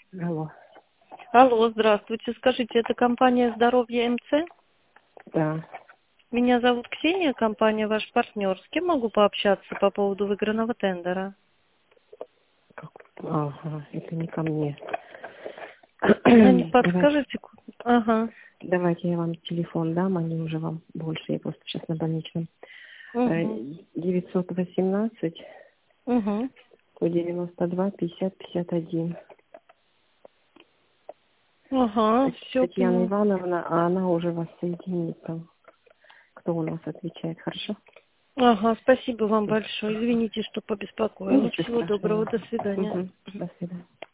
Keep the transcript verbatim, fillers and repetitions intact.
Алло. Алло, здравствуйте. Скажите, это компания «Здоровье МЦ»? Да. Меня зовут Ксения, компания «Ваш партнер». С кем могу пообщаться по поводу выигранного тендера? Как? Ага, это не ко мне. А не Давайте, подскажете? ку- Ага. давайте я вам телефон дам, они уже вам больше, я просто сейчас на больничном. Э, Угу. девятьсот восемнадцать Угу. сто девяносто два пятьдесят пятьдесят один. Ага, все Татьяна поняла. Ивановна, а она уже вас соединит там. Кто у нас отвечает, хорошо? Ага, спасибо вам большое. Извините, что побеспокоила. Ничего Всего доброго, страшного. до свидания. Угу. До свидания.